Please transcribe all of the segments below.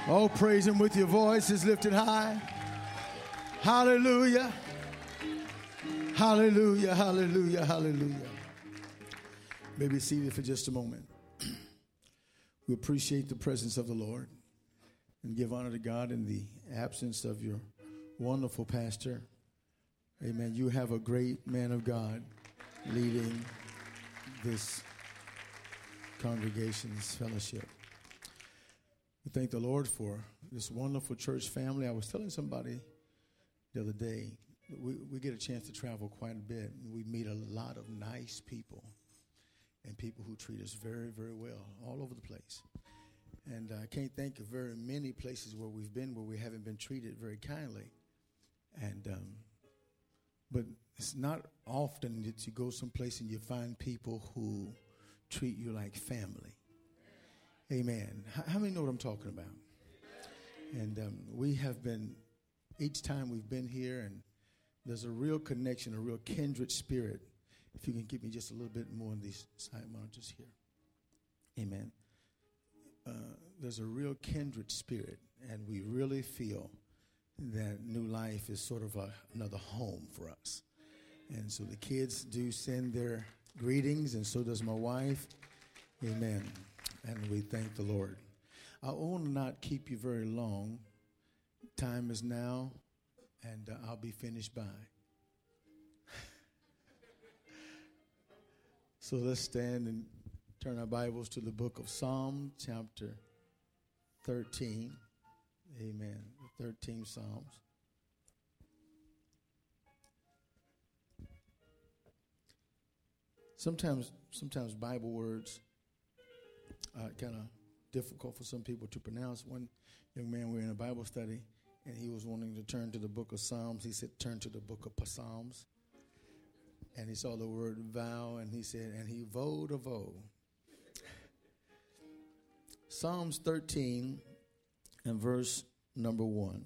Oh, praise him with your voices lifted high. Hallelujah. Hallelujah, hallelujah, hallelujah. Maybe seated for just a moment. We appreciate the presence of the Lord and give honor to God in the absence of your wonderful pastor. Amen. You have a great man of God leading this congregation's fellowship. We thank the Lord for this wonderful church family. I was telling somebody the other day, we get a chance to travel quite a bit. We meet a lot of nice people and people who treat us very, very well all over the place. And I can't think of very many places where we've been where we haven't been treated very kindly. And but it's not often that you go someplace and you find people who treat you like family. Amen. How many know what I'm talking about? And we have been, each time we've been here, and there's a real connection, a real kindred spirit. If you can give me just a little bit more on these side monitors here. Amen. There's a real kindred spirit, and we really feel that New Life is sort of another home for us. And so the kids do send their greetings, and so does my wife. Amen. And we thank the Lord. I will not keep you very long. Time is now, and I'll be finished by. So let's stand and turn our Bibles to the book of Psalm, chapter 13. Amen. The 13 Psalms. Sometimes Bible words are kind of difficult for some people to pronounce. One young man, we were in a Bible study, and he was wanting to turn to the book of Psalms. He said, turn to the book of Psalms. And he saw the word vow, and he said, and he vowed a vow. Psalms 13 and verse number 1.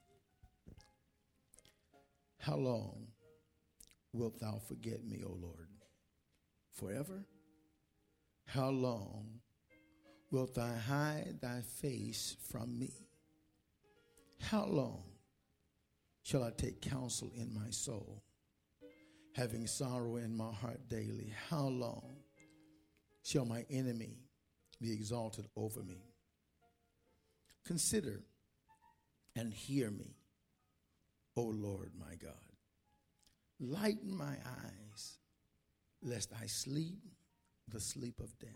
How long wilt thou forget me, O Lord? Forever? How long wilt thou hide thy face from me? How long shall I take counsel in my soul, having sorrow in my heart daily? How long shall my enemy be exalted over me? Consider and hear me, O Lord my God. Lighten my eyes, lest I sleep the sleep of death.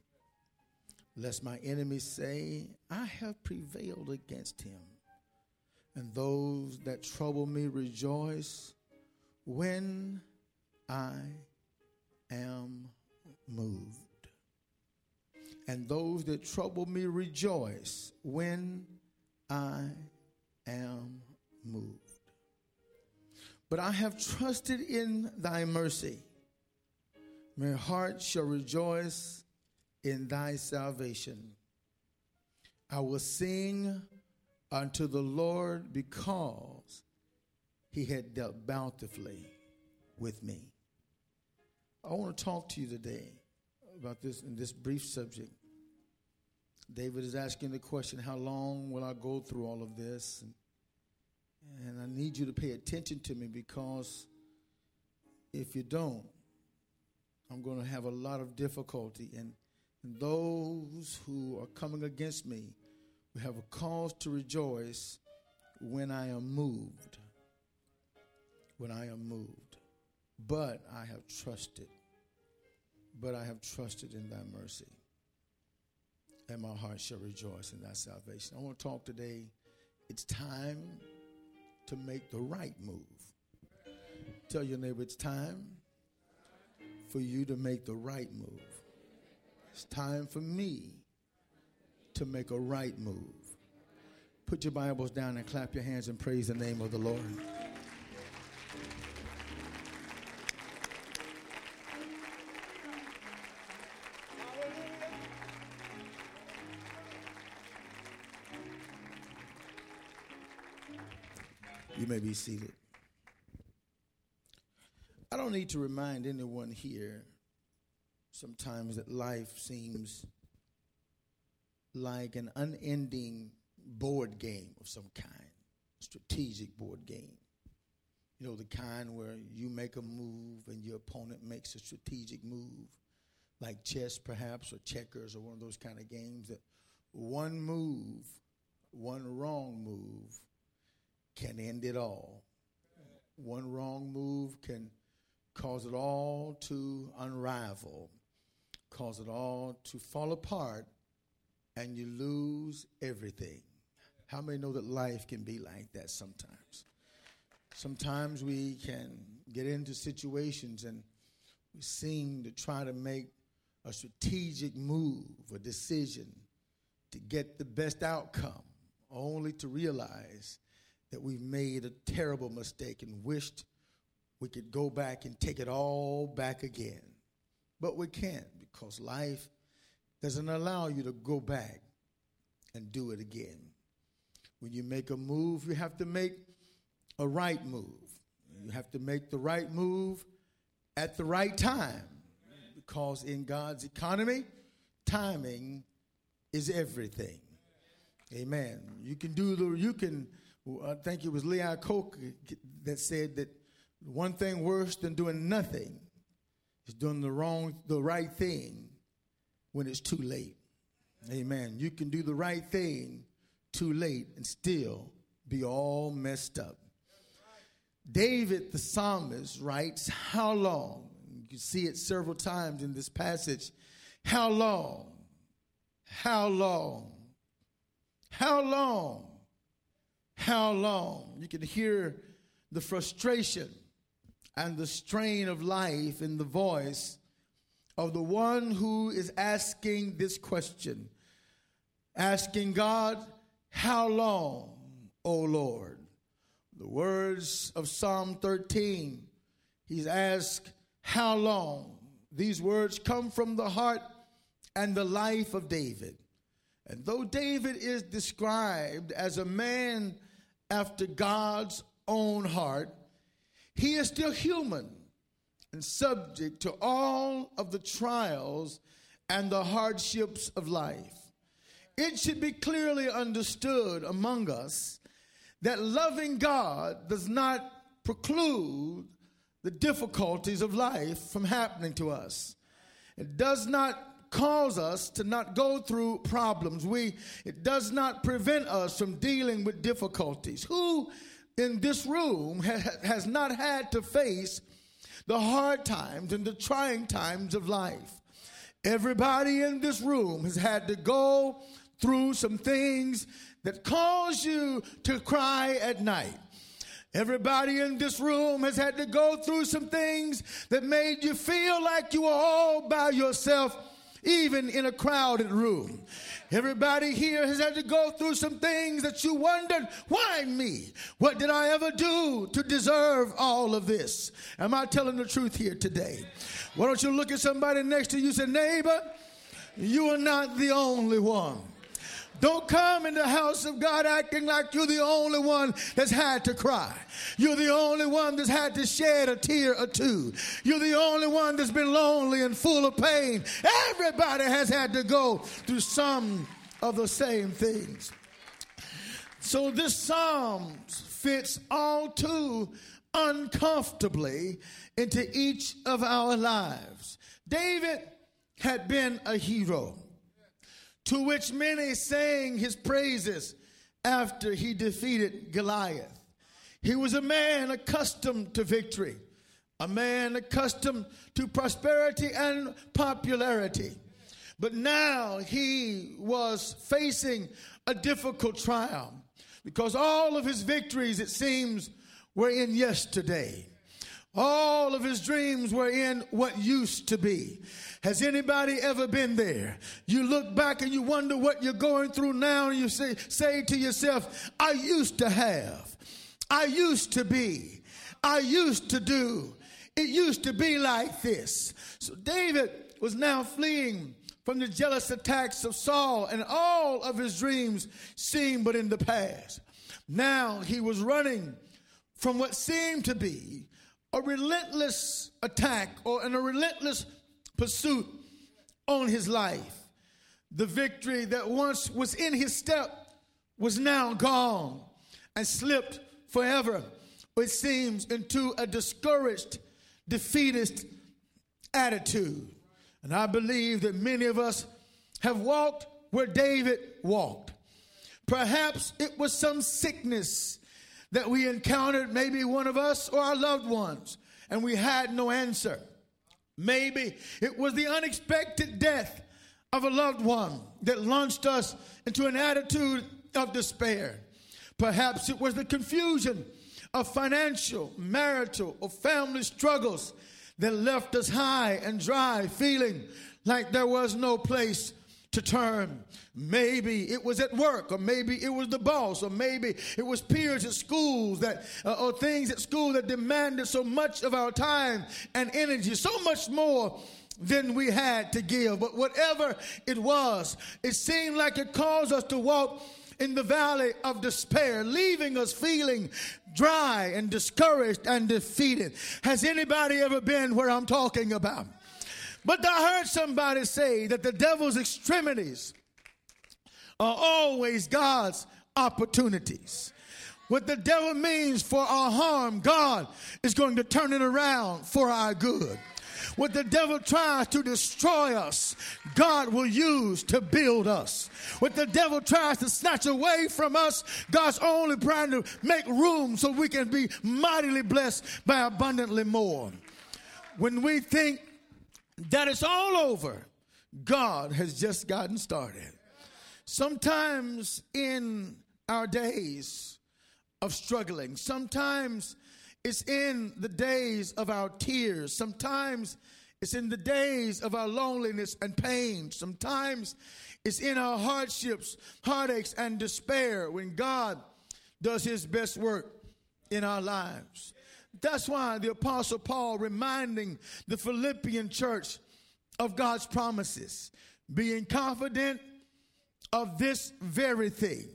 Lest my enemies say, I have prevailed against him. And those that trouble me rejoice when I am moved. And those that trouble me rejoice when I am moved. But I have trusted in thy mercy. My heart shall rejoice in thy salvation. I will sing unto the Lord because he had dealt bountifully with me. I want to talk to you today about this in this brief subject. David is asking the question, how long will I go through all of this? And I need you to pay attention to me, because if you don't, I'm going to have a lot of difficulty. And those who are coming against me will have a cause to rejoice when I am moved. When I am moved. But I have trusted. But I have trusted in thy mercy. And my heart shall rejoice in thy salvation. I want to talk today. It's time to make the right move. Tell your neighbor, it's time for you to make the right move. It's time for me to make a right move. Put your Bibles down and clap your hands and praise the name of the Lord. You may be seated. I don't need to remind anyone here sometimes that life seems like an unending board game of some kind, strategic board game. You know, the kind where you make a move and your opponent makes a strategic move, like chess perhaps, or checkers, or one of those kind of games that one move, one wrong move can end it all. One wrong move can cause it all to unravel, cause it all to fall apart, and you lose everything. How many know that life can be like that sometimes? Sometimes we can get into situations and we seem to try to make a strategic move, a decision to get the best outcome, only to realize that we've made a terrible mistake and wished we could go back and take it all back again. But we can't, because life doesn't allow you to go back and do it again. When you make a move, you have to make a right move. You have to make the right move at the right time, because in God's economy, timing is everything. Amen. I think it was Lee Iacocca that said that one thing worse than doing nothing is doing the right thing when it's too late. Amen. You can do the right thing too late and still be all messed up. David, the psalmist, writes, how long? You can see it several times in this passage. How long? How long? How long? How long? You can hear the frustration and the strain of life in the voice of the one who is asking this question, asking God, how long, O Lord? The words of Psalm 13, he's asked, how long? These words come from the heart and the life of David. And though David is described as a man after God's own heart, he is still human and subject to all of the trials and the hardships of life. It should be clearly understood among us that loving God does not preclude the difficulties of life from happening to us. It does not cause us to not go through problems. It does not prevent us from dealing with difficulties. Who in this room has not had to face the hard times and the trying times of life? Everybody in this room has had to go through some things that cause you to cry at night. Everybody in this room has had to go through some things that made you feel like you were all by yourself, even in a crowded room. Everybody here has had to go through some things that you wondered, why me? What did I ever do to deserve all of this? Am I telling the truth here today? Why don't you look at somebody next to you and say, neighbor, you are not the only one. Don't come in the house of God acting like you're the only one that's had to cry. You're the only one that's had to shed a tear or two. You're the only one that's been lonely and full of pain. Everybody has had to go through some of the same things. So this psalm fits all too uncomfortably into each of our lives. David had been a hero, to which many sang his praises after he defeated Goliath. He was a man accustomed to victory, a man accustomed to prosperity and popularity. But now he was facing a difficult trial, because all of his victories, it seems, were in yesterday. All of his dreams were in what used to be. Has anybody ever been there? You look back and you wonder what you're going through now, and you say to yourself, I used to have, I used to be, I used to do. It used to be like this. So David was now fleeing from the jealous attacks of Saul, and all of his dreams seemed but in the past. Now he was running from what seemed to be a relentless attack or a relentless pursuit on his life. The victory that once was in his step was now gone and slipped forever, it seems, into a discouraged, defeatist attitude. And I believe that many of us have walked where David walked. Perhaps it was some sickness that we encountered, maybe one of us or our loved ones, and we had no answer. Maybe it was the unexpected death of a loved one that launched us into an attitude of despair. Perhaps it was the confusion of financial, marital, or family struggles that left us high and dry, feeling like there was no place to turn. Maybe it was at work, or maybe it was the boss, or maybe it was peers at schools that, or things at school that demanded so much of our time and energy, so much more than we had to give. But whatever it was, it seemed like it caused us to walk in the valley of despair, leaving us feeling dry and discouraged and defeated. Has anybody ever been where I'm talking about? But I heard somebody say that the devil's extremities are always God's opportunities. What the devil means for our harm, God is going to turn it around for our good. What the devil tries to destroy us, God will use to build us. What the devil tries to snatch away from us, God's only trying to make room so we can be mightily blessed by abundantly more. When we think that it's all over, God has just gotten started. Sometimes in our days of struggling, sometimes it's in the days of our tears, sometimes it's in the days of our loneliness and pain, sometimes it's in our hardships, heartaches, and despair when God does his best work in our lives. That's why the Apostle Paul reminding the Philippian church of God's promises, being confident of this very thing.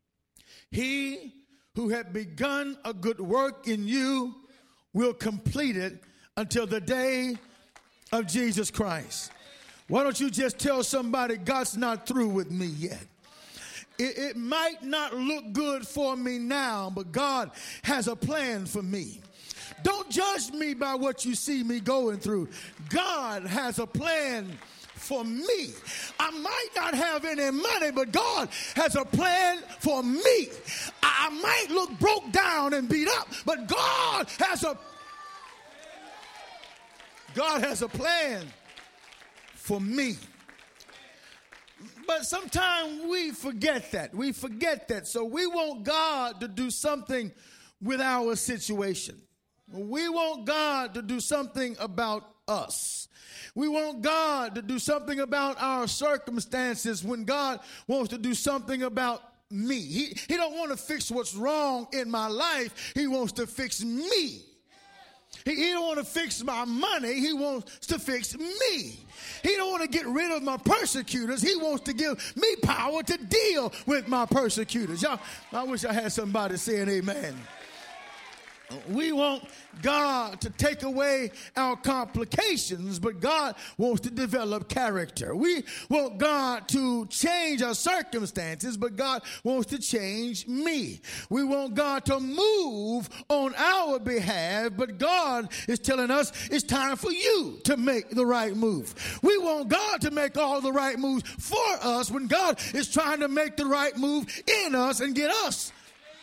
He who had begun a good work in you will complete it until the day of Jesus Christ. Why don't you just tell somebody, God's not through with me yet? It might not look good for me now, but God has a plan for me. Don't judge me by what you see me going through. God has a plan for me. I might not have any money, but God has a plan for me. I might look broke down and beat up, but God has a plan for me. But sometimes we forget that. We forget that. So we want God to do something with our situation. We want God to do something about us. We want God to do something about our circumstances when God wants to do something about me. He don't want to fix what's wrong in my life. He wants to fix me. He don't want to fix my money. He wants to fix me. He don't want to get rid of my persecutors. He wants to give me power to deal with my persecutors. Y'all, I wish I had somebody saying amen. We want God to take away our complications, but God wants to develop character. We want God to change our circumstances, but God wants to change me. We want God to move on our behalf, but God is telling us it's time for you to make the right move. We want God to make all the right moves for us when God is trying to make the right move in us and get us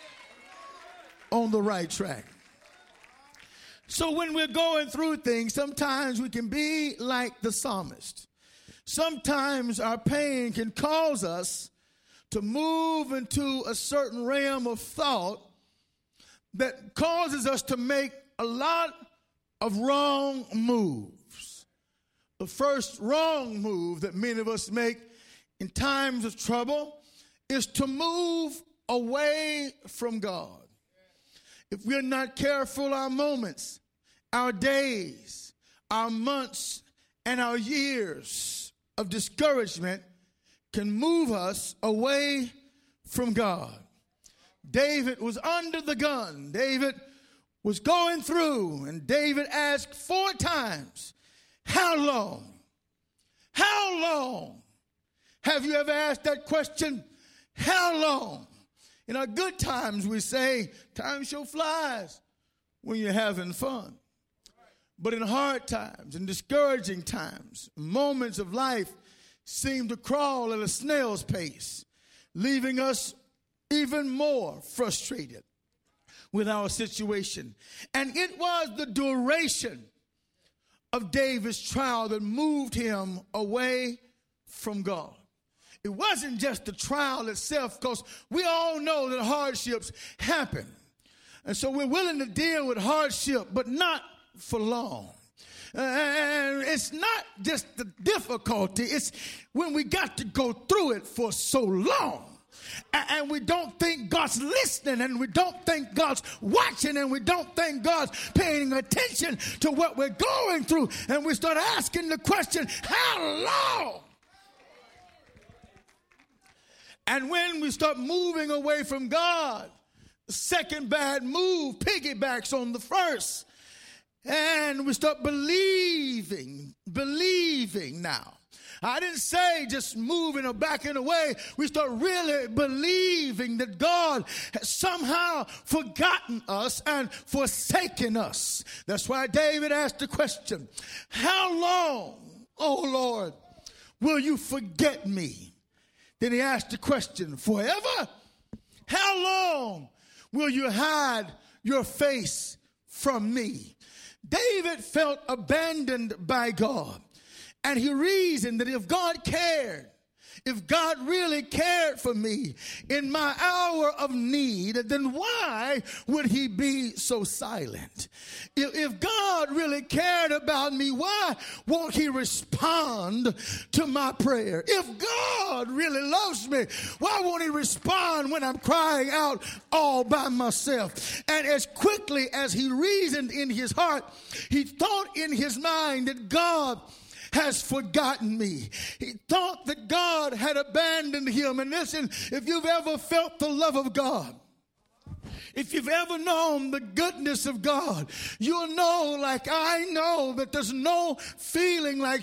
on the right track. So when we're going through things, sometimes we can be like the psalmist. Sometimes our pain can cause us to move into a certain realm of thought that causes us to make a lot of wrong moves. The first wrong move that many of us make in times of trouble is to move away from God. If we're not careful, our moments, our days, our months, and our years of discouragement can move us away from God. David was under the gun. David was going through, and David asked 4 times, how long? How long? Have you ever asked that question? How long? In our good times, we say, time sure flies when you're having fun. But in hard times and discouraging times, moments of life seem to crawl at a snail's pace, leaving us even more frustrated with our situation. And it was the duration of David's trial that moved him away from God. It wasn't just the trial itself, because we all know that hardships happen. And so we're willing to deal with hardship, but not for long. And it's not just the difficulty, it's when we got to go through it for so long. And we don't think God's listening, and we don't think God's watching, and we don't think God's paying attention to what we're going through. And we start asking the question, how long? And when we start moving away from God, the second bad move piggybacks on the first. And we start believing now. I didn't say just moving or backing away. We start really believing that God has somehow forgotten us and forsaken us. That's why David asked the question, how long, oh Lord, will you forget me? Then he asked the question, forever? How long will you hide your face from me? David felt abandoned by God. And he reasoned that if God cared, if God really cared for me in my hour of need, then why would he be so silent? If God really cared about me, why won't he respond to my prayer? If God really loves me, why won't he respond when I'm crying out all by myself? And as quickly as he reasoned in his heart, he thought in his mind that God has forgotten me. He thought that God had abandoned him. And listen, if you've ever felt the love of God, if you've ever known the goodness of God, you'll know, like I know, that there's no feeling like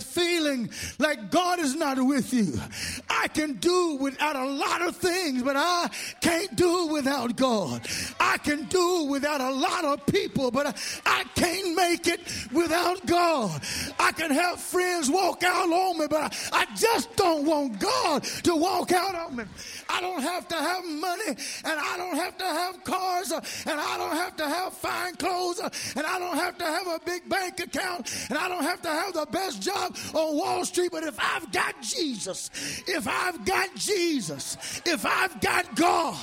God is not with you. I can do without a lot of things, but I can't do without God. I can do without a lot of people, but I can't make it without God. I can have friends walk out on me, but I just don't want God to walk out on me. I don't have to have money, and I don't have to have cars, and I don't have to have fine clothes, and I don't have to have a big bank account, and I don't have to have the best job on Wall Street. But if I've got Jesus, if I've got God,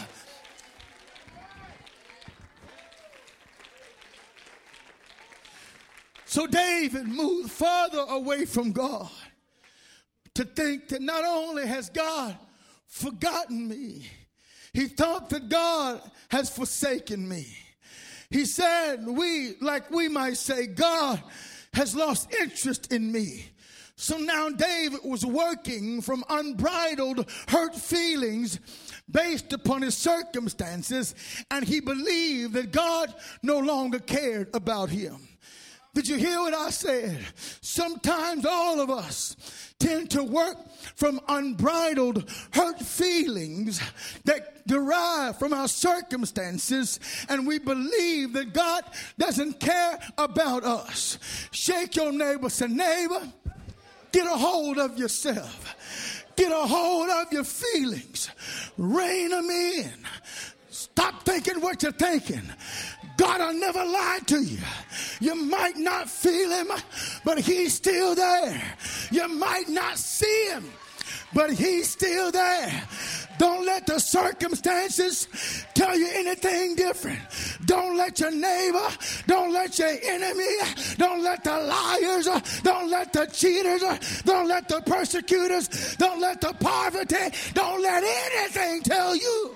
so David moved further away from God to think that not only has God forgotten me, he thought that God has forsaken me. He said, we might say, God has lost interest in me. So now David was working from unbridled hurt feelings based upon his circumstances, and he believed that God no longer cared about him. Did you hear what I said? Sometimes all of us tend to work from unbridled hurt feelings that derive from our circumstances, and we believe that God doesn't care about us. Shake your neighbor, say, neighbor, get a hold of yourself. Get a hold of your feelings. Rein them in. Stop thinking what you're thinking. God will never lie to you. You might not feel him, but he's still there. You might not see him, but he's still there. Don't let the circumstances tell you anything different. Don't let your neighbor, don't let your enemy, don't let the liars, don't let the cheaters, don't let the persecutors, don't let the poverty, don't let anything tell you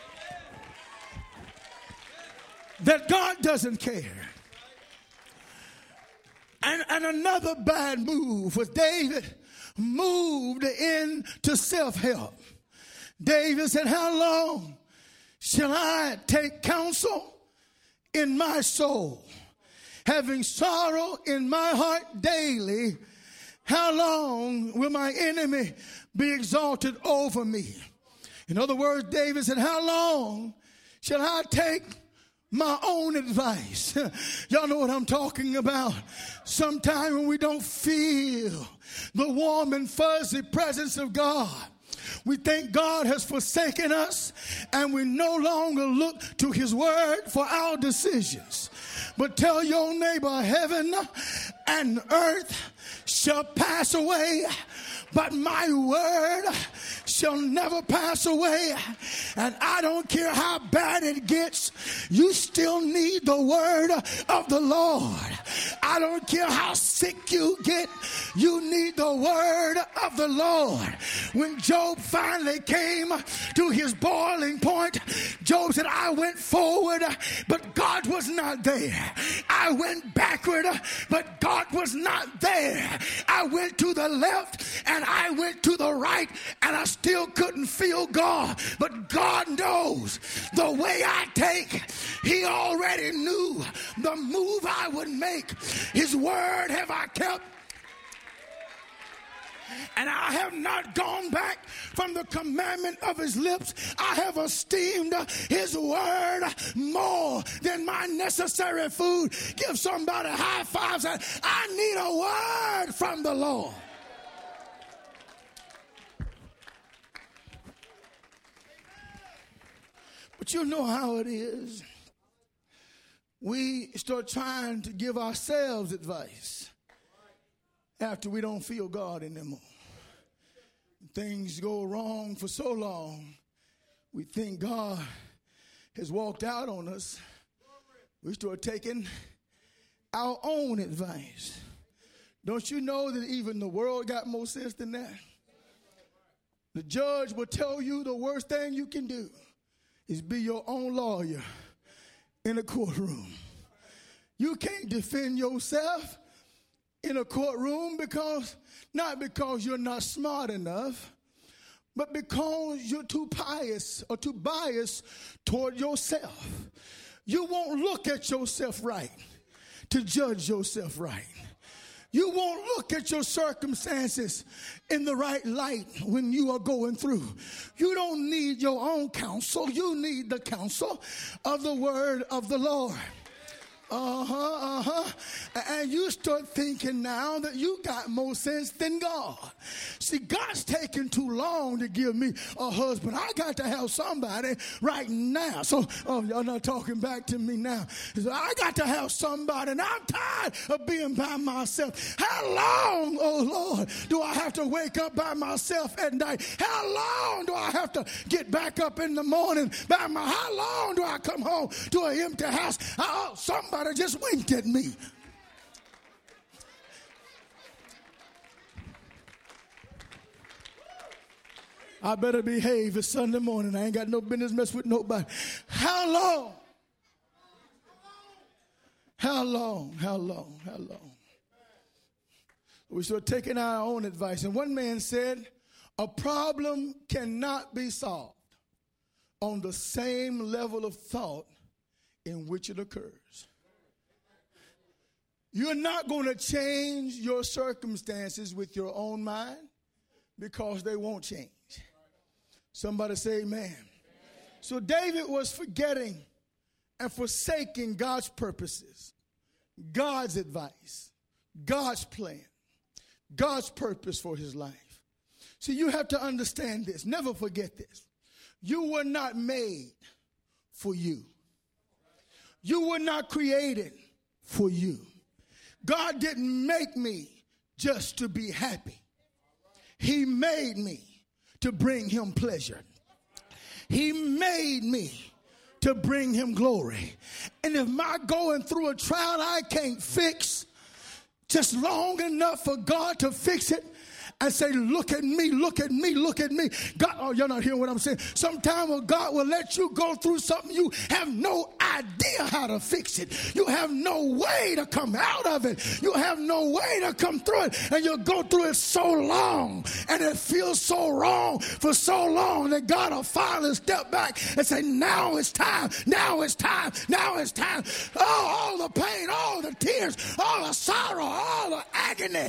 that God doesn't care. And another bad move was David moved into self-help. David said, how long shall I take counsel in my soul, having sorrow in my heart daily? How long will my enemy be exalted over me? In other words, David said, how long shall I take my own advice? Y'all know what I'm talking about. Sometime when we don't feel the warm and fuzzy presence of God, we think God has forsaken us, and we no longer look to his word for our decisions. But tell your neighbor, heaven and earth shall pass away, but my word shall never pass away. And I don't care how bad it gets, you still need the word of the Lord. I don't care how sick you get, you need the word of the Lord. When Job finally came to his boiling point, Job said, I went forward, but God was not there. I went backward, but God was not there. I went to the left and I went to the right, and I still couldn't feel God. But God knows the way I take. He already knew the move I would make. His word have I kept, and I have not gone back from the commandment of his lips. I have esteemed his word more than my necessary food. Give somebody a high five. Say, I need a word from the Lord. But you know how it is. We start trying to give ourselves advice after we don't feel God anymore. Things go wrong for so long, we think God has walked out on us. We start taking our own advice. Don't you know that even the world got more sense than that? The judge will tell you the worst thing you can do is be your own lawyer in a courtroom. You can't defend yourself in a courtroom not because you're not smart enough, but because you're too pious or too biased toward yourself. You won't look at yourself right to judge yourself right. You won't look at your circumstances in the right light when you are going through. You don't need your own counsel. You need the counsel of the word of the Lord. And you start thinking now that you got more sense than God. See, God's taking too long to give me a husband. I got to have somebody right now. So, y'all not talking back to me now. So I got to have somebody, and I'm tired of being by myself. How long, oh Lord, do I have to wake up by myself at night? How long do I have to get back up in the morning by myself? How long do I come home to an empty house? Somebody just winked at me. I better behave. It's Sunday morning. I ain't got no business mess with nobody. How long? How long? How long? How long? We start taking our own advice. And one man said, a problem cannot be solved on the same level of thought in which it occurs. You're not going to change your circumstances with your own mind because they won't change. Somebody say amen. So David was forgetting and forsaking God's purposes, God's advice, God's plan, God's purpose for his life. See, you have to understand this. Never forget this. You were not made for you. You were not created for you. God didn't make me just to be happy. He made me to bring him pleasure. He made me to bring him glory. And if my going through a trial I can't fix, just long enough for God to fix it, and say, look at me, look at me, look at me. God, oh, you're not hearing what I'm saying. Sometimes God will let you go through something you have no idea how to fix it. You have no way to come out of it. You have no way to come through it. And you'll go through it so long, and it feels so wrong for so long that God will finally step back and say, now it's time, now it's time, now it's time. Oh, all the pain, all the tears, all the sorrow, all the agony.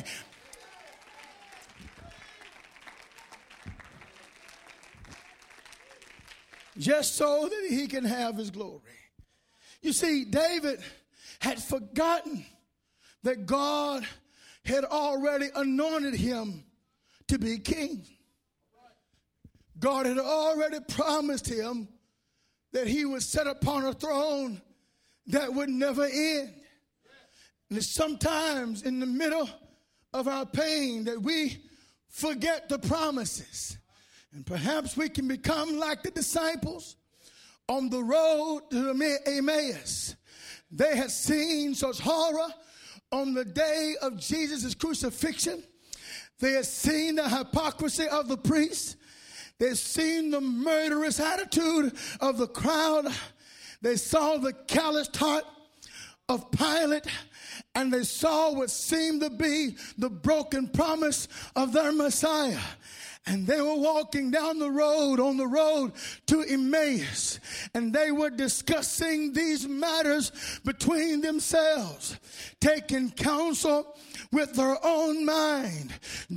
just so that he can have his glory. You see, David had forgotten that God had already anointed him to be king. God had already promised him that he would sit upon a throne that would never end. And it's sometimes in the middle of our pain that we forget the promises. And perhaps we can become like the disciples on the road to Emmaus. They had seen such horror on the day of Jesus' crucifixion. They had seen the hypocrisy of the priests. They had seen the murderous attitude of the crowd. They saw the calloused heart of Pilate, and they saw what seemed to be the broken promise of their Messiah. And they were walking down the road, on the road to Emmaus, and they were discussing these matters between themselves, taking counsel with their own mind,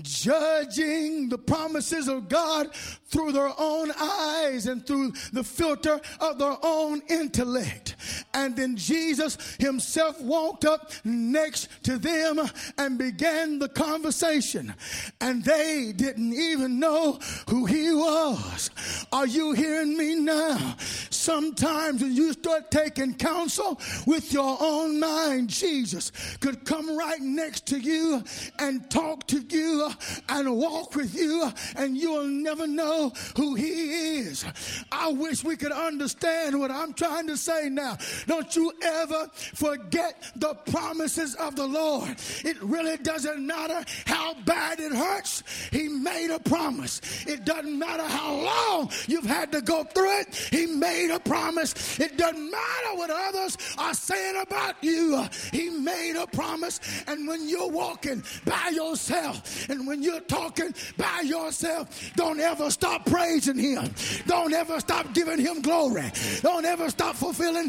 judging the promises of God through their own eyes and through the filter of their own intellect. And then Jesus himself walked up next to them and began the conversation. And they didn't even know who he was. Are you hearing me now? Sometimes when you start taking counsel with your own mind, Jesus could come right next to you and talk to you and walk with you, and you'll never know who he is. I wish we could understand what I'm trying to say now. Don't you ever forget the promises of the Lord. It really doesn't matter how bad it hurts. He made a promise. It doesn't matter how long you've had to go through it. He made a promise. It doesn't matter what others are saying about you. He made a promise. And when you're walking by yourself and when you're talking by yourself, don't ever stop praising him. Don't ever stop giving him glory. Don't ever stop fulfilling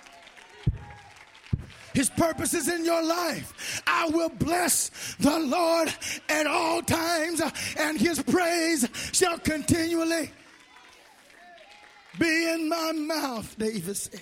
his purposes in your life. I will bless the Lord at all times, and his praise shall continually be in my mouth, David said.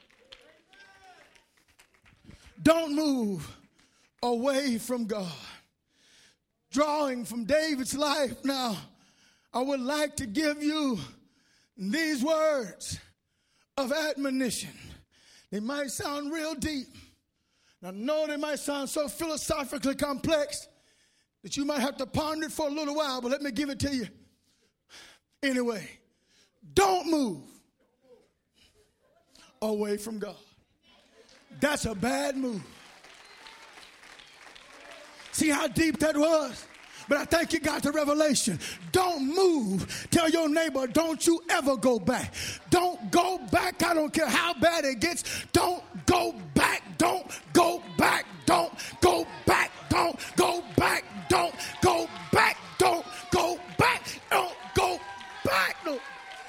Don't move away from God. Drawing from David's life now, I would like to give you these words of admonition. They might sound real deep. I know they might sound so philosophically complex that you might have to ponder it for a little while, but let me give it to you. Anyway, don't move away from God. That's a bad move. See how deep that was? But I think you got the revelation. Don't move. Tell your neighbor, don't you ever go back. Don't go back. I don't care how bad it gets. Don't go back. Don't go back. Don't go back. Don't go back. Don't go back. Don't go back. Don't go back. No.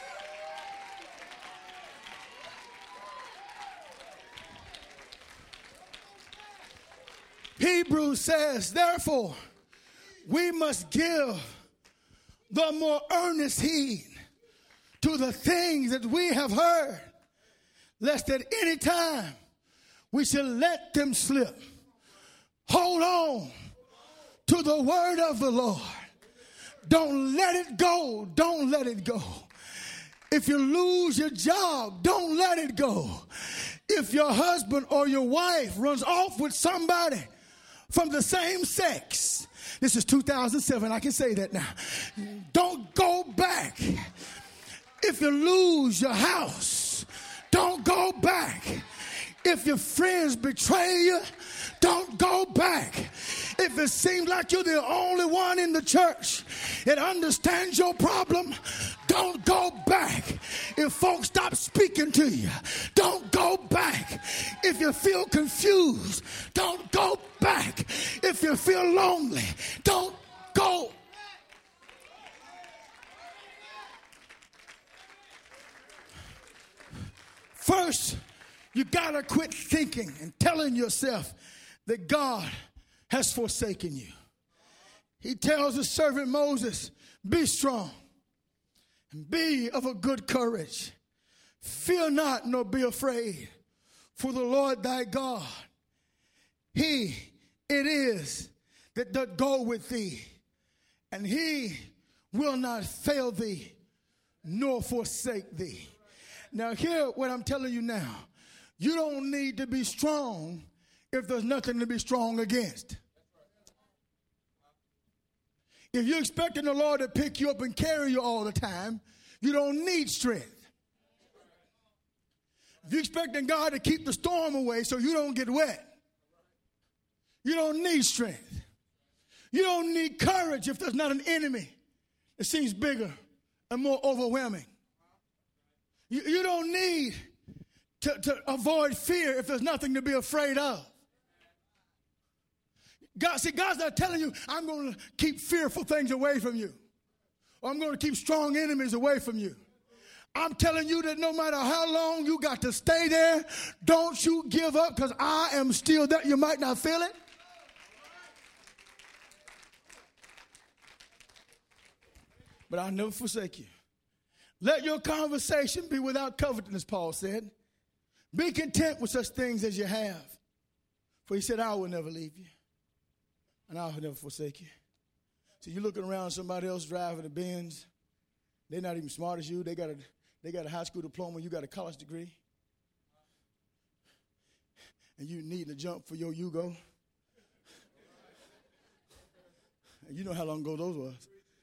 Hebrews says, therefore, we must give the more earnest heed to the things that we have heard, lest at any time we should let them slip. Hold on to the word of the Lord. Don't let it go. Don't let it go. If you lose your job, don't let it go. If your husband or your wife runs off with somebody from the same sex, this is 2007, I can say that now. Don't go back. If you lose your house, don't go back. If your friends betray you, don't go back. If it seems like you're the only one in the church that understands your problem, don't go back. If folks stop speaking to you, don't go back. If you feel confused, don't go back. If you feel lonely, don't go. First, you gotta quit thinking and telling yourself that God has forsaken you. He tells his servant Moses, be strong and be of a good courage. Fear not, nor be afraid, for the Lord thy God, he it is that doth go with thee, and he will not fail thee, nor forsake thee. Now hear what I'm telling you now. You don't need to be strong if there's nothing to be strong against. If you're expecting the Lord to pick you up and carry you all the time, you don't need strength. If you're expecting God to keep the storm away so you don't get wet, you don't need strength. You don't need courage if there's not an enemy that seems bigger and more overwhelming. You don't need to avoid fear if there's nothing to be afraid of. God's not telling you, I'm going to keep fearful things away from you, or I'm going to keep strong enemies away from you. I'm telling you that no matter how long you got to stay there, don't you give up, because I am still there. You might not feel it, but I'll never forsake you. Let your conversation be without covetousness, Paul said. Be content with such things as you have. For he said, I will never leave you, and I will never forsake you. So you're looking around somebody else driving a Benz. They're not even smart as you. They got a high school diploma. You got a college degree. And you need to jump for your Yugo. And you know how long ago those was.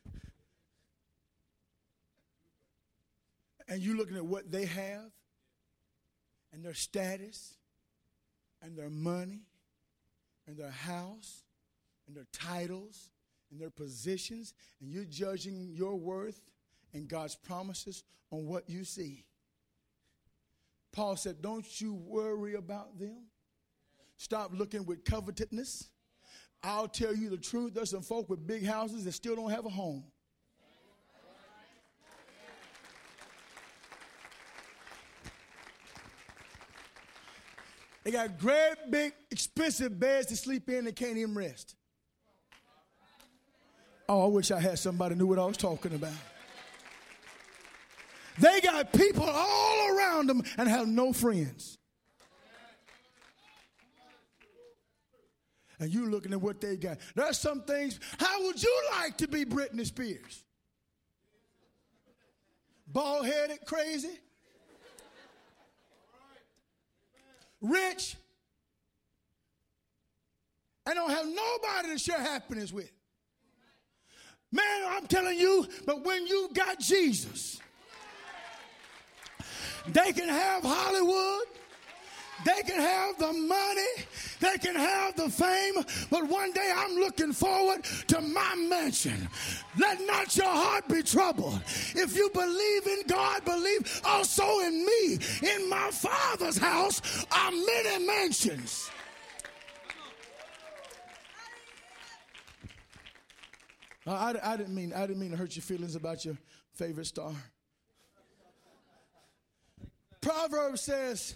And you're looking at what they have and their status and their money and their house and their titles and their positions, and you're judging your worth and God's promises on what you see. Paul said, don't you worry about them. Stop looking with covetousness. I'll tell you the truth. There's some folk with big houses that still don't have a home. They got great, big, expensive beds to sleep in. They can't even rest. Oh, I wish I had somebody who knew what I was talking about. They got people all around them and have no friends. And you looking at what they got. There's some things. How would you like to be Britney Spears? Bald-headed, crazy? Rich, and don't have nobody to share happiness with. Man, I'm telling you, but when you got Jesus, they can have Hollywood, they can have the money, they can have the fame, but one day I'm looking forward to my mansion. Let not your heart be troubled. If you believe in God, believe also in me. In my Father's house are many mansions. I didn't mean to hurt your feelings about your favorite star. Proverbs says,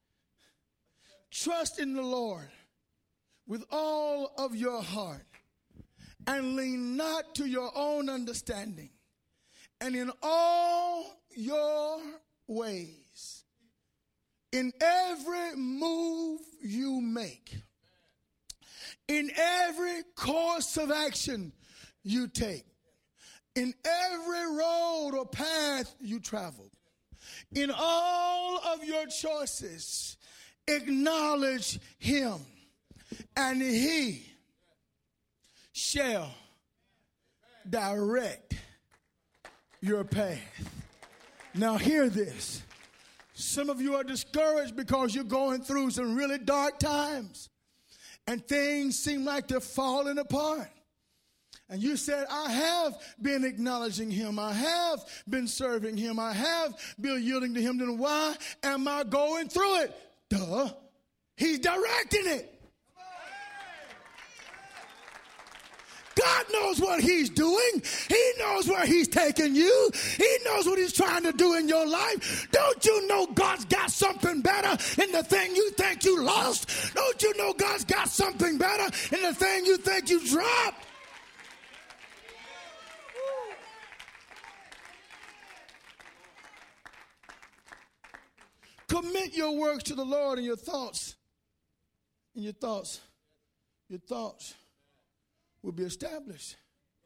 trust in the Lord with all of your heart, and lean not to your own understanding. And in all your ways, in every move you make, in every course of action you take, in every road or path you travel, in all of your choices, acknowledge him, and he shall direct your path. Now hear this. Some of you are discouraged because you're going through some really dark times and things seem like they're falling apart. And you said, I have been acknowledging him. I have been serving him. I have been yielding to him. Then why am I going through it? Duh. He's directing it. God knows what he's doing. He knows where he's taking you. He knows what he's trying to do in your life. Don't you know God's got something better in the thing you think you lost? Don't you know God's got something better in the thing you think you dropped? Commit your works to the Lord, and your thoughts will be established.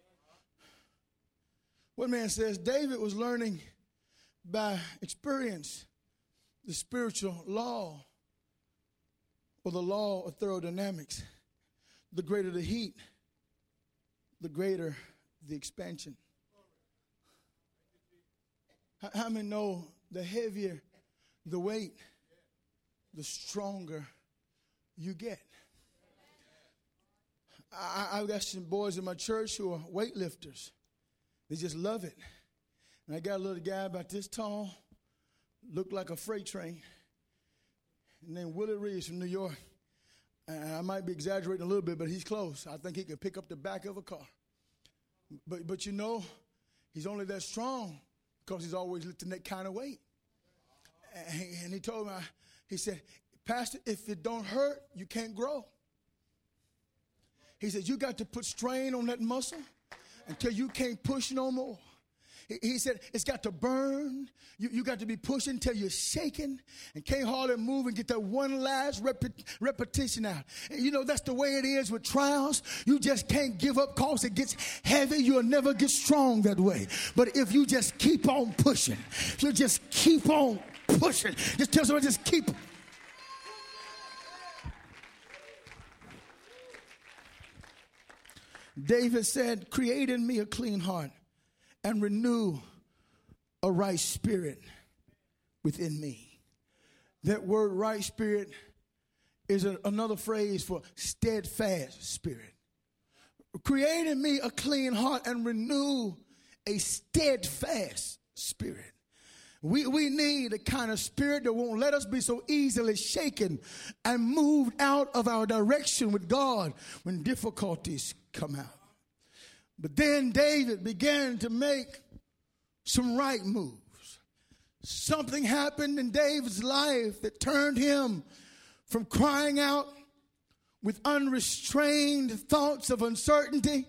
One man says David was learning by experience the spiritual law, or the law of thermodynamics. The greater the heat, the greater the expansion. How many know the heavier the weight, the stronger you get? I've got some boys in my church who are weightlifters. They just love it. And I got a little guy about this tall, looked like a freight train, named Willie Reeves from New York. And I might be exaggerating a little bit, but he's close. I think he could pick up the back of a car. But you know, he's only that strong because he's always lifting that kind of weight. And he told me, he said, Pastor, if it don't hurt, you can't grow. He said, you got to put strain on that muscle until you can't push no more. He said, it's got to burn. You got to be pushing until you're shaking and can't hardly move and get that one last repetition out. And you know, that's the way it is with trials. You just can't give up because it gets heavy. You'll never get strong that way. But if you just keep on pushing, if you just keep on pushing, just tell someone, just keep. David said, create in me a clean heart and renew a right spirit within me. That word right spirit is another phrase for steadfast spirit. Create in me a clean heart and renew a steadfast spirit. We need a kind of spirit that won't let us be so easily shaken and moved out of our direction with God when difficulties come out. But then David began to make some right moves. Something happened in David's life that turned him from crying out with unrestrained thoughts of uncertainty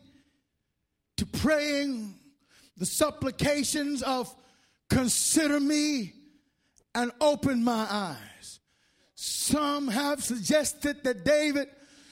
to praying the supplications of consider me and open my eyes. Some have suggested that David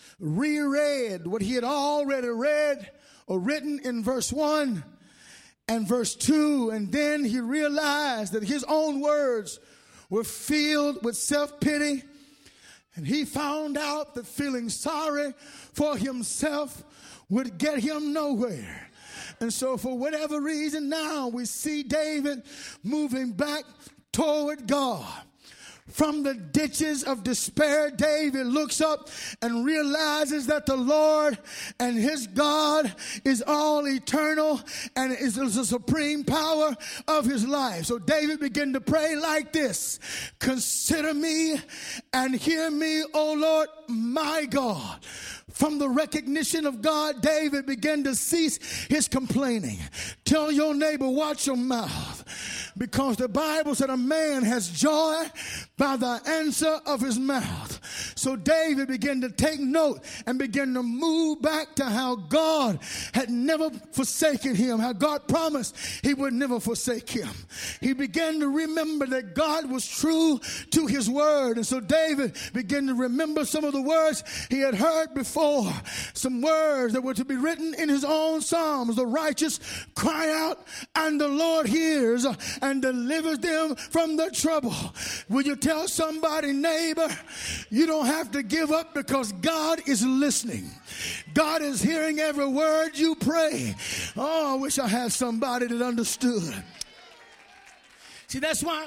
reread what he had already read or written in verse 1 and verse 2, and then he realized that his own words were filled with self-pity, and he found out that feeling sorry for himself would get him nowhere. And so for whatever reason now we see David moving back toward God. From the ditches of despair, David looks up and realizes that the Lord and his God is all eternal and is the supreme power of his life. So David began to pray like this: consider me and hear me, O Lord, my God. From the recognition of God, David began to cease his complaining. Tell your neighbor, watch your mouth, because the Bible said a man has joy by the answer of his mouth. So David began to take note and began to move back to how God had never forsaken him, how God promised he would never forsake him. He began to remember that God was true to his word. And so David began to remember some of the words he had heard before, some words that were to be written in his own Psalms. The righteous cry out and the Lord hears and delivers them from the trouble. Will you tell somebody, neighbor, you don't have to give up because God is listening. God is hearing every word you pray. Oh, I wish I had somebody that understood. See, that's why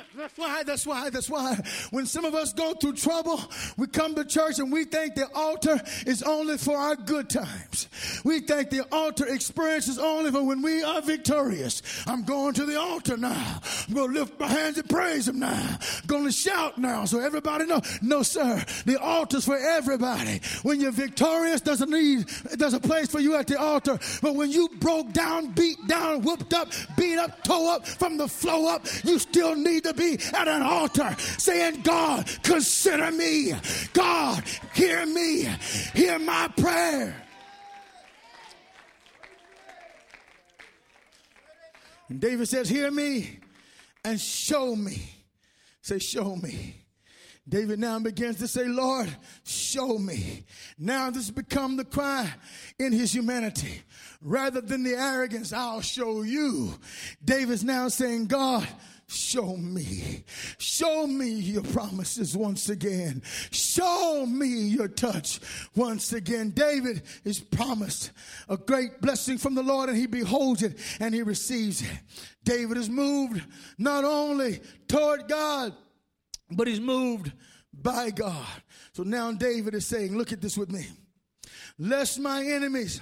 when some of us go through trouble, we come to church and we think the altar is only for our good times. We think the altar experience is only for when we are victorious. I'm going to the altar now. I'm going to lift my hands and praise him now. I'm going to shout now so everybody knows. No, sir. The altar's for everybody. When you're victorious, there's a place for you at the altar. But when you broke down, beat down, whooped up, beat up, toe up, from the flow up, you still need to be at an altar saying, God, consider me. God, hear me. Hear my prayer. And David says, hear me and show me. Say, show me. David now begins to say, Lord, show me. Now this has become the cry in his humanity. Rather than the arrogance, I'll show you. David's now saying, God, show me. Show me your promises once again. Show me your touch once again. David is promised a great blessing from the Lord, and he beholds it and he receives it. David is moved not only toward God, but he's moved by God. So now David is saying, look at this with me. Lest my enemies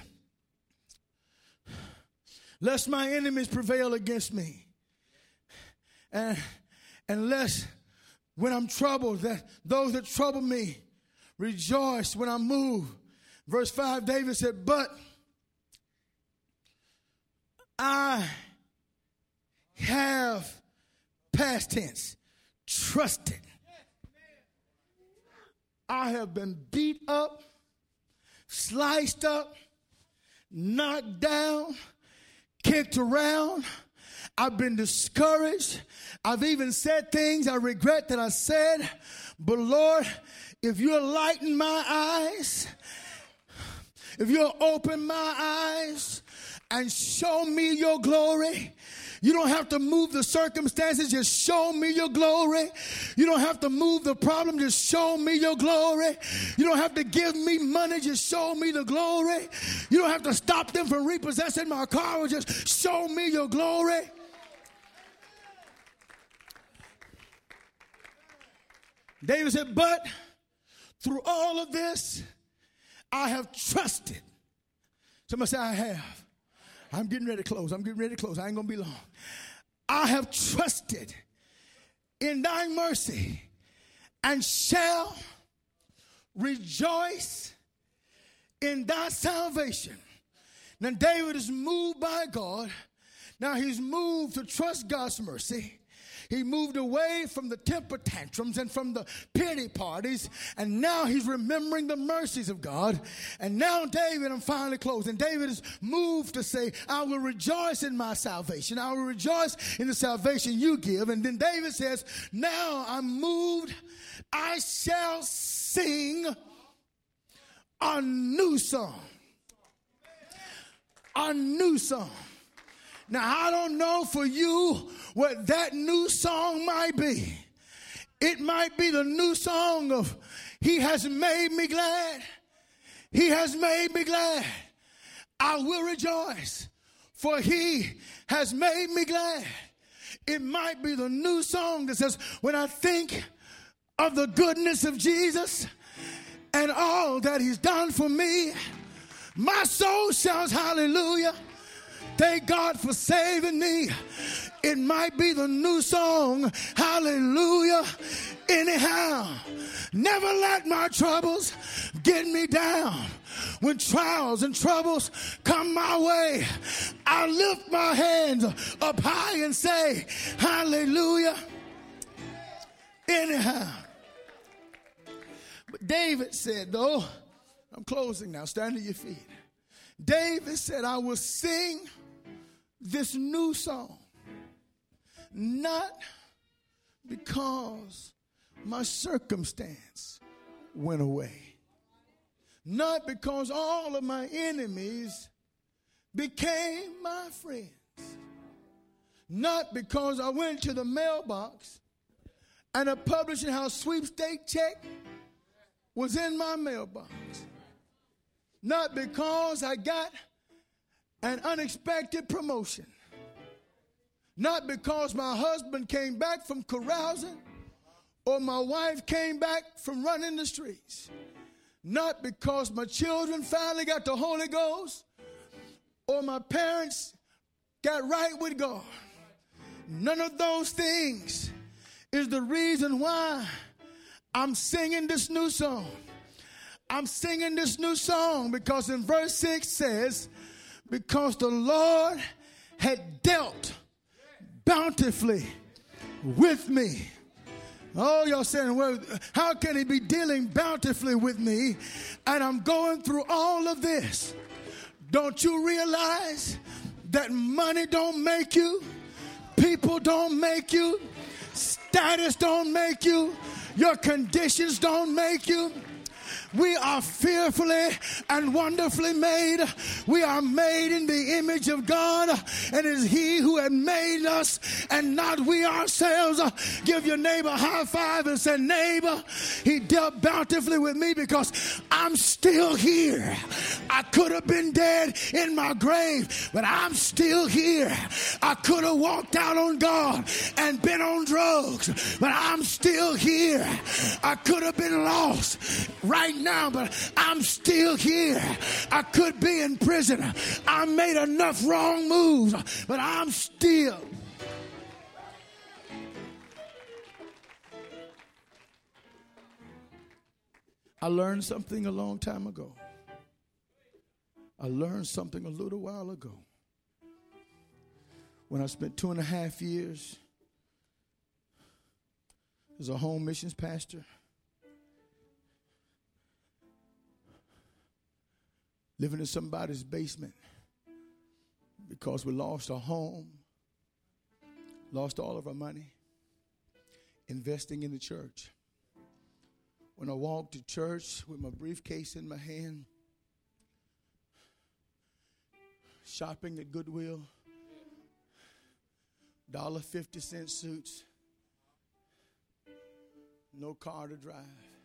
prevail against me. And lest when I'm troubled, that those that trouble me rejoice when I'm moved. Verse 5, David said, but I have, past tense, trusted. I have been beat up, sliced up, knocked down, kicked around. I've been discouraged. I've even said things I regret that I said. But Lord, if you'll lighten my eyes, if you'll open my eyes and show me your glory. You don't have to move the circumstances, just show me your glory. You don't have to move the problem, just show me your glory. You don't have to give me money, just show me the glory. You don't have to stop them from repossessing my car, just show me your glory. David said, but through all of this, I have trusted. Somebody say, I have. I'm getting ready to close. I ain't going to be long. I have trusted in thy mercy and shall rejoice in thy salvation. Now, David is moved by God. Now, he's moved to trust God's mercy. He moved away from the temper tantrums and from the pity parties. And now he's remembering the mercies of God. And now David, I'm finally closing. David is moved to say, I will rejoice in my salvation. I will rejoice in the salvation you give. And then David says, now I'm moved. I shall sing a new song. A new song. Now, I don't know for you what that new song might be. It might be the new song of He has made me glad. He has made me glad. I will rejoice, for He has made me glad. It might be the new song that says, when I think of the goodness of Jesus and all that He's done for me, my soul shouts hallelujah. Thank God for saving me. It might be the new song, hallelujah. Anyhow, never let my troubles get me down. When trials and troubles come my way, I lift my hands up high and say, hallelujah. Anyhow. But David said, though, I'm closing now, stand to your feet. David said, I will sing this new song, not because my circumstance went away, not because all of my enemies became my friends, not because I went to the mailbox and a publishing house sweepstake check was in my mailbox, not because I got an unexpected promotion, not because my husband came back from carousing or my wife came back from running the streets, not because my children finally got the Holy Ghost or my parents got right with God. None of those things is the reason why I'm singing this new song. I'm singing this new song because in verse 6 says, because the Lord had dealt bountifully with me. Oh, y'all saying, well, how can He be dealing bountifully with me and I'm going through all of this? Don't you realize that money don't make you, people don't make you, Status don't make you. Your conditions don't make you. We are fearfully and wonderfully made. We are made in the image of God, and it is He who had made us and not we ourselves. Give your neighbor a high five and say, neighbor, He dealt bountifully with me because I'm still here. I could have been dead in my grave, but I'm still here. I could have walked out on God and been on drugs, but I'm still here. I could have been lost right now, but I'm still here. I could be in prison. I made enough wrong moves, but I'm still. I learned something a long time ago. I learned something a little while ago. When I spent 2.5 years as a home missions pastor, living in somebody's basement because we lost our home, lost all of our money, investing in the church. When I walked to church with my briefcase in my hand, shopping at Goodwill, $1.50 suits, no car to drive.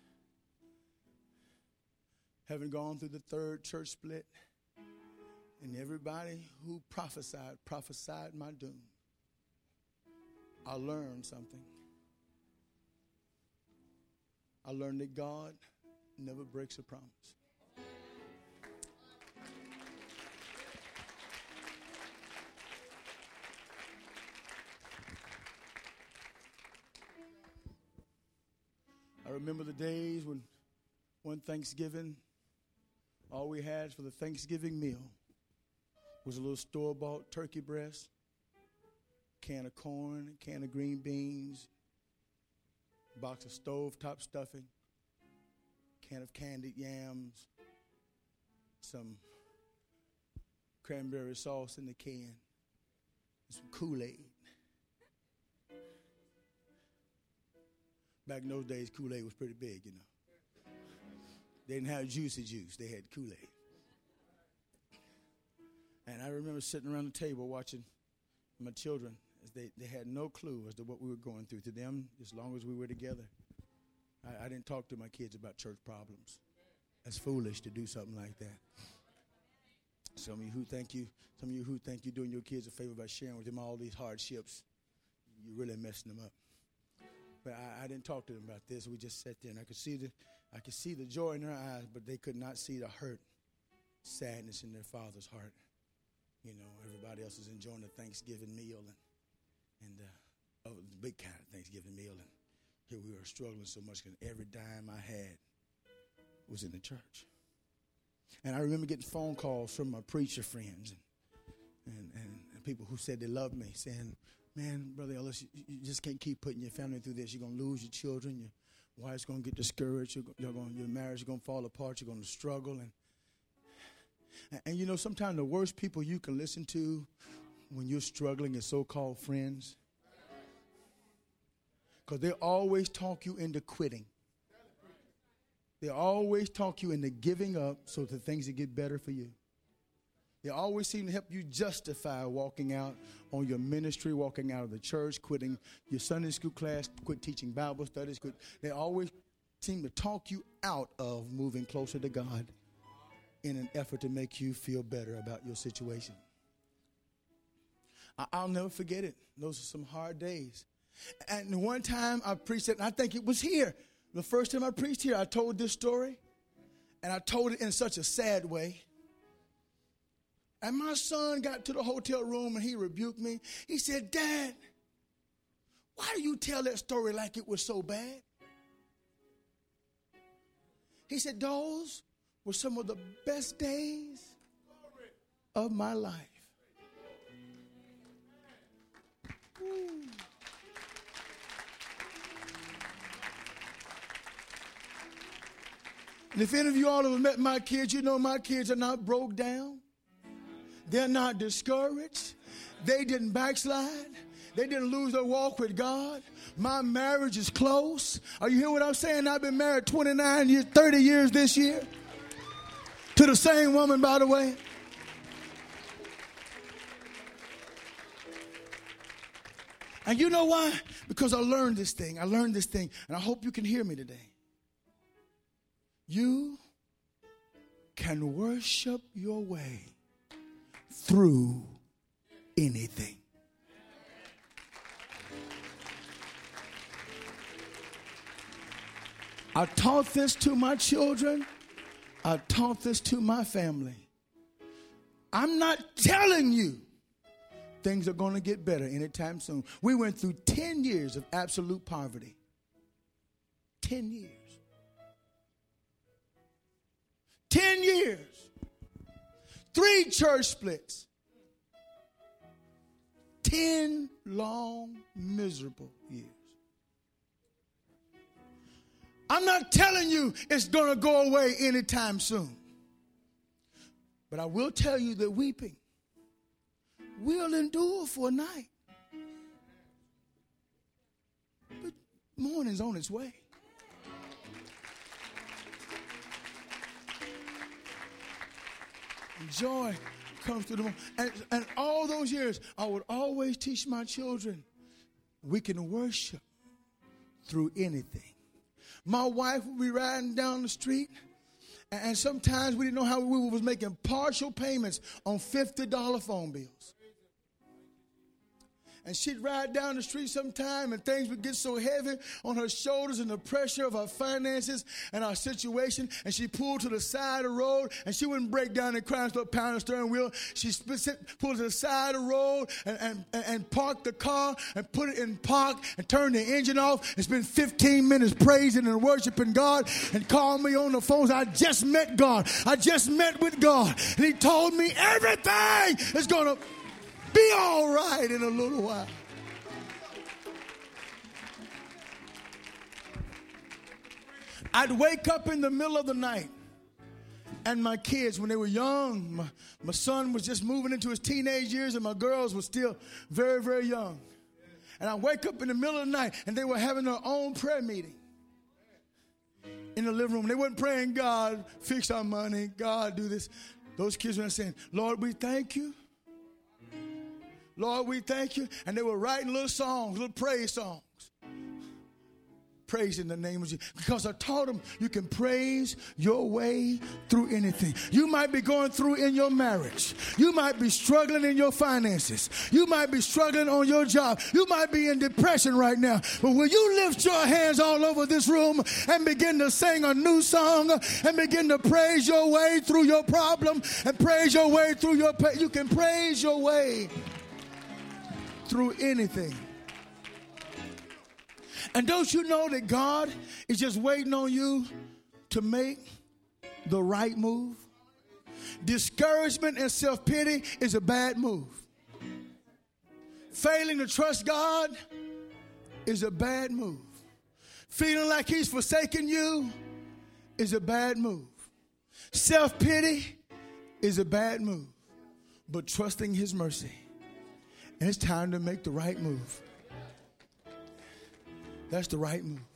Having gone through the third church split, and everybody who prophesied my doom, I learned something. I learned that God never breaks a promise. I remember the days when one Thanksgiving, all we had for the Thanksgiving meal was a little store-bought turkey breast, can of corn, can of green beans, box of stovetop stuffing, can of candied yams, some cranberry sauce in the can, and some Kool-Aid. Back in those days, Kool-Aid was pretty big, you know. They didn't have juicy juice. They had Kool-Aid. And I remember sitting around the table watching my children. They had no clue as to what we were going through. To them, as long as we were together, I didn't talk to my kids about church problems. That's foolish to do something like that. Some of you who think you're doing your kids a favor by sharing with them all these hardships, you're really messing them up. But I didn't talk to them about this. We just sat there, and I could see the joy in their eyes, but they could not see the hurt, sadness in their father's heart. You know, everybody else is enjoying the Thanksgiving meal and the big kind of Thanksgiving meal, and here we were struggling so much because every dime I had was in the church. And I remember getting phone calls from my preacher friends and people who said they loved me, saying, man, Brother Ellis, you just can't keep putting your family through this. You're going to lose your children. Your wife's going to get discouraged. Your marriage is going to fall apart. You're going to struggle. And you know, sometimes the worst people you can listen to when you're struggling is so-called friends. Because they always talk you into quitting. They always talk you into giving up so that things will get better for you. They always seem to help you justify walking out on your ministry, walking out of the church, quitting your Sunday school class, quit teaching Bible studies. They always seem to talk you out of moving closer to God in an effort to make you feel better about your situation. I'll never forget it. Those are some hard days. And one time I preached it, and I think it was here. The first time I preached here, I told this story, and I told it in such a sad way. And my son got to the hotel room and he rebuked me. He said, Dad, why do you tell that story like it was so bad? He said, those were some of the best days of my life. Ooh. And if any of you all have met my kids, you know my kids are not broke down. They're not discouraged. They didn't backslide. They didn't lose their walk with God. My marriage is close. Are you hearing what I'm saying? I've been married 29 years, 30 years this year. To the same woman, by the way. And you know why? Because I learned this thing. And I hope you can hear me today. You can worship your way through anything. I taught this to my children. I taught this to my family. I'm not telling you things are going to get better anytime soon. We went through 10 years of absolute poverty. 10 years. 10 years. 3 church splits. 10 long, miserable years. I'm not telling you it's going to go away anytime soon. But I will tell you that weeping will endure for a night. But morning's on its way. And joy comes to the morning. And all those years, I would always teach my children, we can worship through anything. My wife would be riding down the street, and sometimes we didn't know how we was making partial payments on $50 phone bills. And she'd ride down the street sometime, and things would get so heavy on her shoulders and the pressure of her finances and our situation. And she pulled to the side of the road, and she wouldn't break down and cry and start pounding the steering wheel. She pulled to the side of the road and parked the car and put it in park and turned the engine off and spent 15 minutes praising and worshiping God and called me on the phone. I just met God. I just met with God. And he told me everything is going to be all right in a little while. I'd wake up in the middle of the night, and my kids, when they were young, my son was just moving into his teenage years, and my girls were still very, very young. And I'd wake up in the middle of the night, and they were having their own prayer meeting in the living room. They weren't praying, God, fix our money, God, do this. Those kids were saying, Lord, we thank you. Lord, we thank you. And they were writing little songs, little praise songs. Praise in the name of Jesus. Because I taught them you can praise your way through anything. You might be going through in your marriage. You might be struggling in your finances. You might be struggling on your job. You might be in depression right now. But when you lift your hands all over this room and begin to sing a new song and begin to praise your way through your problem and praise your way through your pain, you can praise your way through anything. And don't you know that God is just waiting on you to make the right move? Discouragement and self-pity is a bad move. Failing to trust God is a bad move. Feeling like he's forsaken you is a bad move. Self-pity is a bad move. But trusting his mercy, and it's time to make the right move. That's the right move.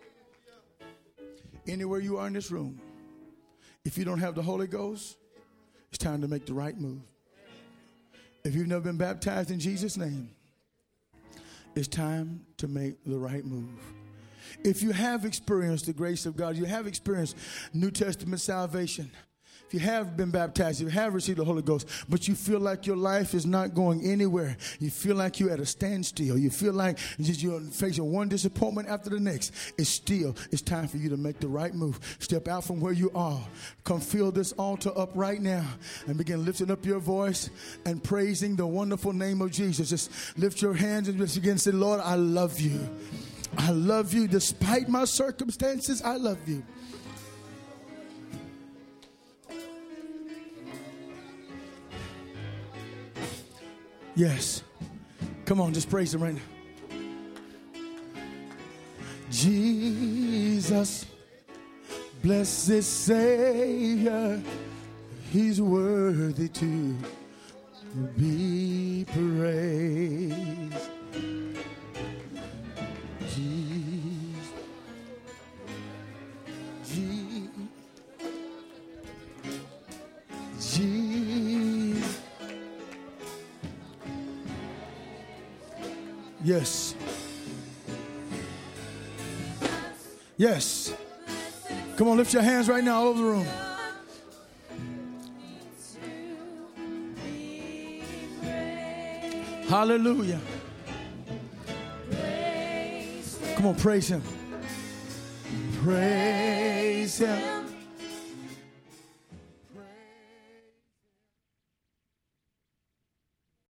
Anywhere you are in this room, if you don't have the Holy Ghost, it's time to make the right move. If you've never been baptized in Jesus' name, it's time to make the right move. If you have experienced the grace of God, you have experienced New Testament salvation, if you have been baptized, you have received the Holy Ghost, but you feel like your life is not going anywhere. You feel like you're at a standstill. You feel like you're facing one disappointment after the next. It's time for you to make the right move. Step out from where you are. Come fill this altar up right now and begin lifting up your voice and praising the wonderful name of Jesus. Just lift your hands and just begin to say, Lord, I love you. I love you despite my circumstances. I love you. Yes. Come on, just praise him right now. Jesus, blessed Savior, he's worthy to be praised. Yes. Yes. Come on, lift your hands right now all over the room. Hallelujah. Come on, praise him. Praise him.